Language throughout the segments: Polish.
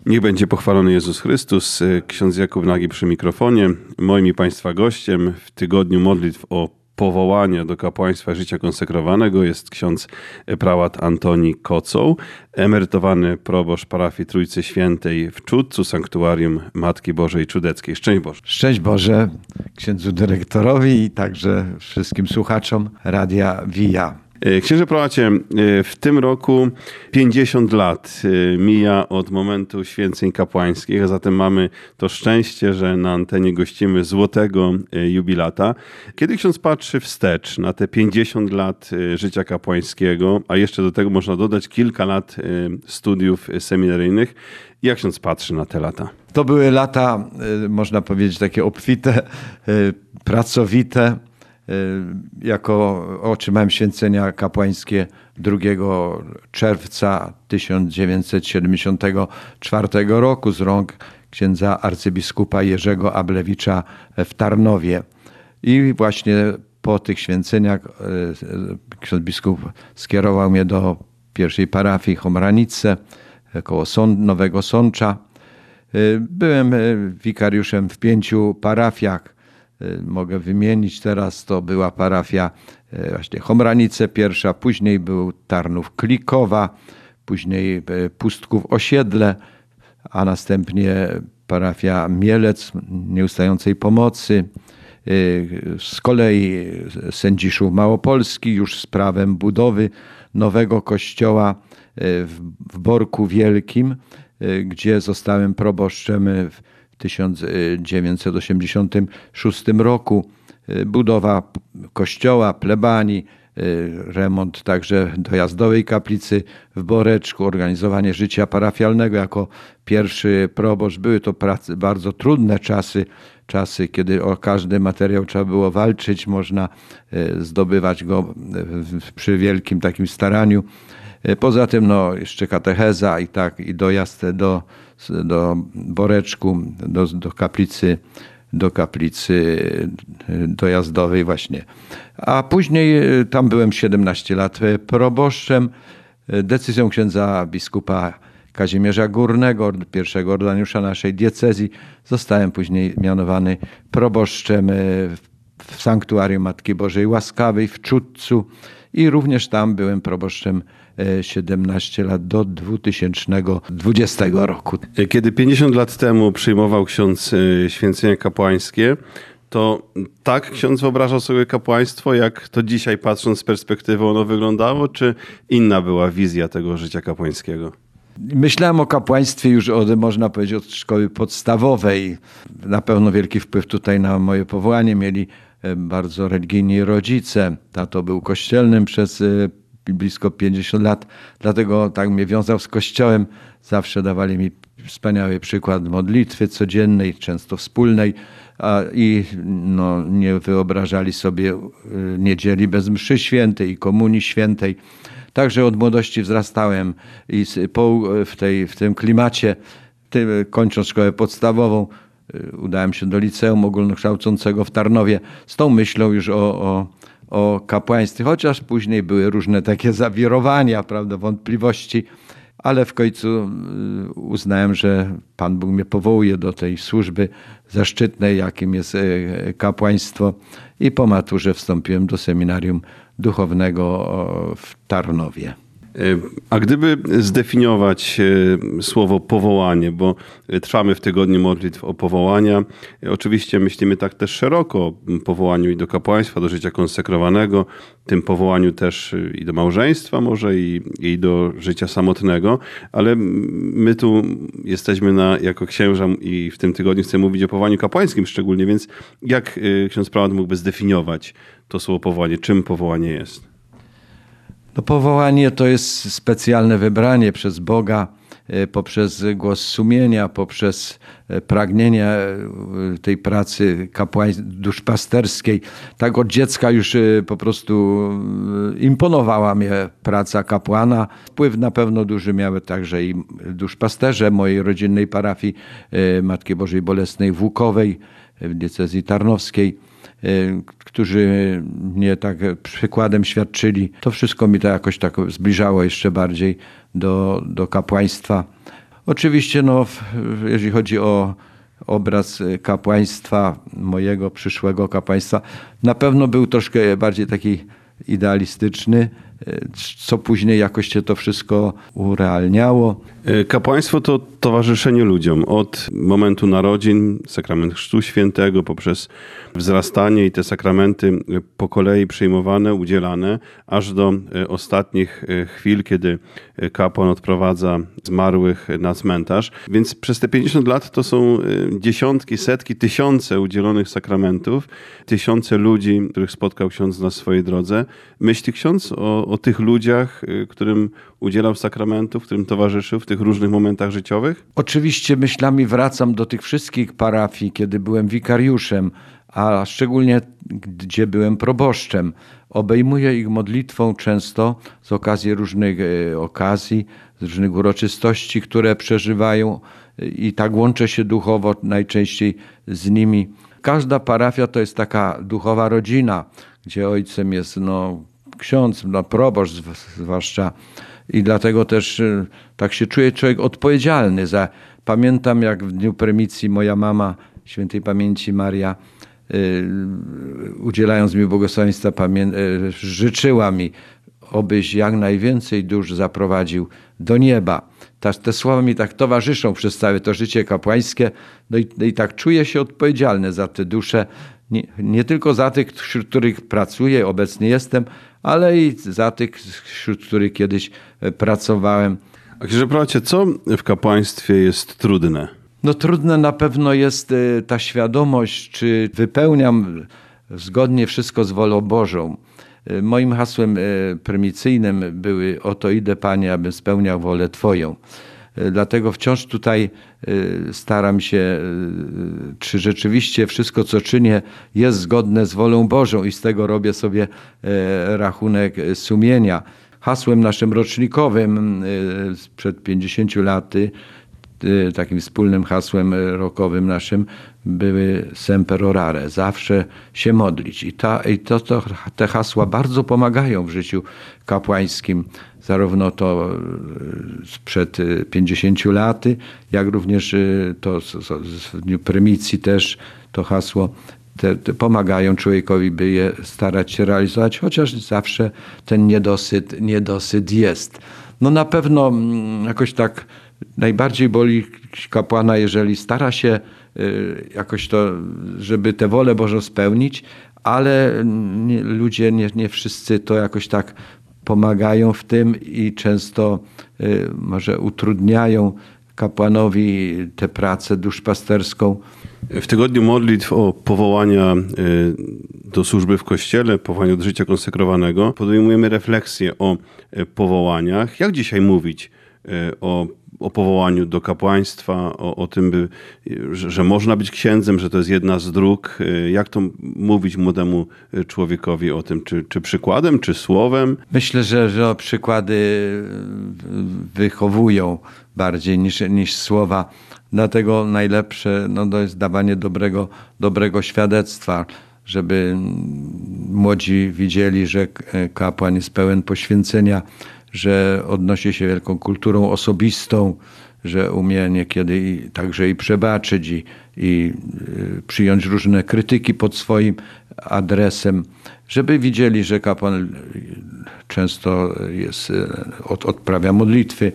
Niech będzie pochwalony Jezus Chrystus. Ksiądz Jakub Nagi przy mikrofonie. Moim i Państwa gościem w tygodniu modlitw o powołanie do kapłaństwa życia konsekrowanego jest ksiądz prałat Antoni Kocoł, emerytowany proboszcz parafii Trójcy Świętej w Czudcu, sanktuarium Matki Bożej Czudeckiej. Szczęść Boże. Szczęść Boże księdzu dyrektorowi i także wszystkim słuchaczom Radia Via. Księże prałacie, w tym roku 50 lat mija od momentu święceń kapłańskich, a zatem mamy to szczęście, że na antenie gościmy złotego jubilata. Kiedy ksiądz patrzy wstecz na te 50 lat życia kapłańskiego, a jeszcze do tego można dodać kilka lat studiów seminaryjnych, jak ksiądz patrzy na te lata? To były lata, można powiedzieć, takie obfite, pracowite. Otrzymałem święcenia kapłańskie 2 czerwca 1974 roku z rąk księdza arcybiskupa Jerzego Ablewicza w Tarnowie. I właśnie po tych święceniach ksiądz biskup skierował mnie do pierwszej parafii Chomranice koło Nowego Sącza. Byłem wikariuszem w 5 parafiach. Mogę wymienić teraz, to była parafia właśnie Chomranice pierwsza, później był Tarnów Klikowa, później Pustków Osiedle, a następnie parafia Mielec Nieustającej Pomocy, z kolei Sędziszów Małopolski już z prawem budowy nowego kościoła w Borku Wielkim, gdzie zostałem proboszczem w 1986 roku. Budowa kościoła, plebanii, remont także dojazdowej kaplicy w Boreczku, organizowanie życia parafialnego jako pierwszy proboszcz. Były to bardzo trudne czasy, kiedy o każdy materiał trzeba było walczyć, można zdobywać go przy wielkim takim staraniu. Poza tym jeszcze katecheza i dojazd do Boreczku, do kaplicy dojazdowej właśnie. A później tam byłem 17 lat proboszczem. Decyzją księdza biskupa Kazimierza Górnego, pierwszego ordynariusza naszej diecezji, zostałem później mianowany proboszczem w sanktuarium Matki Bożej Łaskawej w Czudcu i również tam byłem proboszczem 17 lat do 2020 roku. Kiedy 50 lat temu przyjmował ksiądz święcenia kapłańskie, to tak ksiądz wyobrażał sobie kapłaństwo, jak to dzisiaj patrząc z perspektywy ono wyglądało, czy inna była wizja tego życia kapłańskiego? Myślałem o kapłaństwie już można powiedzieć od szkoły podstawowej. Na pewno wielki wpływ tutaj na moje powołanie mieli bardzo religijni rodzice. Tato był kościelnym przez blisko 50 lat, dlatego tak mnie wiązał z Kościołem. Zawsze dawali mi wspaniały przykład modlitwy codziennej, często wspólnej i nie wyobrażali sobie niedzieli bez mszy świętej i komunii świętej. Także od młodości wzrastałem i w tym klimacie, kończąc szkołę podstawową, udałem się do liceum ogólnokształcącego w Tarnowie z tą myślą już o kapłaństwie, chociaż później były różne takie zawirowania, wątpliwości, ale w końcu uznałem, że Pan Bóg mnie powołuje do tej służby zaszczytnej, jakim jest kapłaństwo, i po maturze wstąpiłem do seminarium duchownego w Tarnowie. A gdyby zdefiniować słowo powołanie, bo trwamy w tygodniu modlitw o powołania, oczywiście myślimy tak też szeroko o powołaniu i do kapłaństwa, do życia konsekrowanego, tym powołaniu też i do małżeństwa może i do życia samotnego, ale my tu jesteśmy jako księża i w tym tygodniu chcemy mówić o powołaniu kapłańskim szczególnie, więc jak ksiądz prałat mógłby zdefiniować to słowo powołanie, czym powołanie jest? Powołanie to jest specjalne wybranie przez Boga poprzez głos sumienia, poprzez pragnienie tej pracy duszpasterskiej. Tak od dziecka już po prostu imponowała mnie praca kapłana. Wpływ na pewno duży miały także i duszpasterze mojej rodzinnej parafii Matki Bożej Bolesnej w Łukowej w diecezji tarnowskiej, którzy mnie tak przykładem świadczyli. To wszystko mi to jakoś tak zbliżało jeszcze bardziej do kapłaństwa. Oczywiście, jeżeli chodzi o obraz kapłaństwa, mojego przyszłego kapłaństwa, na pewno był troszkę bardziej taki idealistyczny, co później jakoś się to wszystko urealniało. Kapłaństwo to towarzyszenie ludziom od momentu narodzin, sakrament Chrztu Świętego, poprzez wzrastanie i te sakramenty po kolei przyjmowane, udzielane, aż do ostatnich chwil, kiedy kapłan odprowadza zmarłych na cmentarz. Więc przez te 50 lat to są dziesiątki, setki, tysiące udzielonych sakramentów, tysiące ludzi, których spotkał ksiądz na swojej drodze. Myśli ksiądz o tych ludziach, którym udzielał sakramentów, którym towarzyszył w tych różnych momentach życiowych? Oczywiście myślami wracam do tych wszystkich parafii, kiedy byłem wikariuszem, a szczególnie gdzie byłem proboszczem. Obejmuję ich modlitwą często z okazji różnych okazji, z różnych uroczystości, które przeżywają i tak łączę się duchowo najczęściej z nimi. Każda parafia to jest taka duchowa rodzina, gdzie ojcem jest ksiądz, proboszcz zwłaszcza. I dlatego też tak się czuje człowiek odpowiedzialny za. Pamiętam, jak w dniu prymicji moja mama, świętej pamięci Maria, udzielając mi błogosławieństwa, życzyła mi, obyś jak najwięcej dusz zaprowadził do nieba. Te słowa mi tak towarzyszą przez całe to życie kapłańskie. I tak czuję się odpowiedzialny za te dusze. Nie tylko za tych, wśród których pracuję, obecnie jestem, ale i za tych, wśród których kiedyś pracowałem. A księże pracie, co w kapłaństwie jest trudne? Trudne na pewno jest ta świadomość, czy wypełniam zgodnie wszystko z wolą Bożą. Moim hasłem prymicyjnym były: oto idę, Panie, abym spełniał wolę Twoją. Dlatego wciąż tutaj staram się, czy rzeczywiście wszystko, co czynię, jest zgodne z wolą Bożą i z tego robię sobie rachunek sumienia. Hasłem naszym rocznikowym sprzed 50 lat, takim wspólnym hasłem rokowym naszym, były Semper Orare, zawsze się modlić. Te hasła bardzo pomagają w życiu kapłańskim, zarówno to sprzed 50 lat, jak również to w dniu prymicji też to hasło te pomagają człowiekowi, by je starać się realizować, chociaż zawsze ten niedosyt jest. Na pewno jakoś tak najbardziej boli kapłana, jeżeli stara się jakoś to, żeby tę wolę Bożą spełnić, ale ludzie nie wszyscy to jakoś tak pomagają w tym i często może utrudniają kapłanowi tę pracę duszpasterską. W tygodniu modlitw o powołania do służby w Kościele, powołania do życia konsekrowanego, podejmujemy refleksję o powołaniach. Jak dzisiaj mówić o powołaniu do kapłaństwa, o tym, że można być księdzem, że to jest jedna z dróg? Jak to mówić młodemu człowiekowi o tym? Czy przykładem, czy słowem? Myślę, że przykłady wychowują bardziej niż słowa. Dlatego najlepsze to jest dawanie dobrego świadectwa, żeby młodzi widzieli, że kapłan jest pełen poświęcenia, że odnosi się wielką kulturą osobistą, że umie niekiedy także i przebaczyć i przyjąć różne krytyki pod swoim adresem, żeby widzieli, że kapłan często odprawia modlitwy,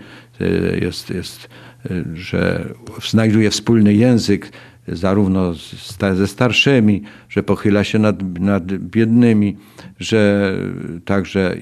że znajduje wspólny język zarówno ze starszymi, że pochyla się nad biednymi, że także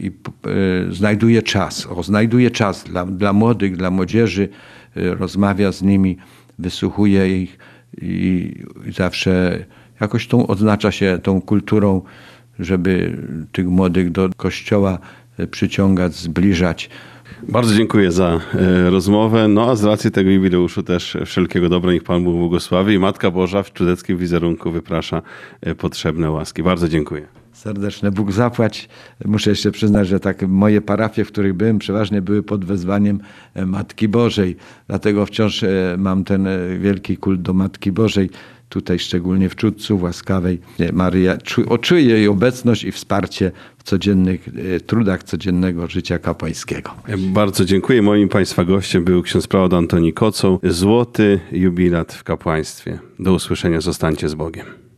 znajduje czas dla młodych, dla młodzieży, rozmawia z nimi, wysłuchuje ich i zawsze jakoś odznacza się tą kulturą, żeby tych młodych do Kościoła przyciągać, zbliżać. Bardzo dziękuję za rozmowę. A z racji tego jubileuszu też wszelkiego dobra niech Pan Bóg błogosławi i Matka Boża w czudeckim wizerunku wyprasza potrzebne łaski. Bardzo dziękuję. Serdeczne Bóg zapłać. Muszę jeszcze przyznać, że tak moje parafie, w których byłem, przeważnie były pod wezwaniem Matki Bożej. Dlatego wciąż mam ten wielki kult do Matki Bożej. tutaj szczególnie w Czudcu, w Łaskawej. Maryja czuje jej obecność i wsparcie w codziennych trudach codziennego życia kapłańskiego. Bardzo dziękuję. Moim Państwa gościem był ksiądz prałat Antoni Kocoł. Złoty jubilat w kapłaństwie. Do usłyszenia. Zostańcie z Bogiem.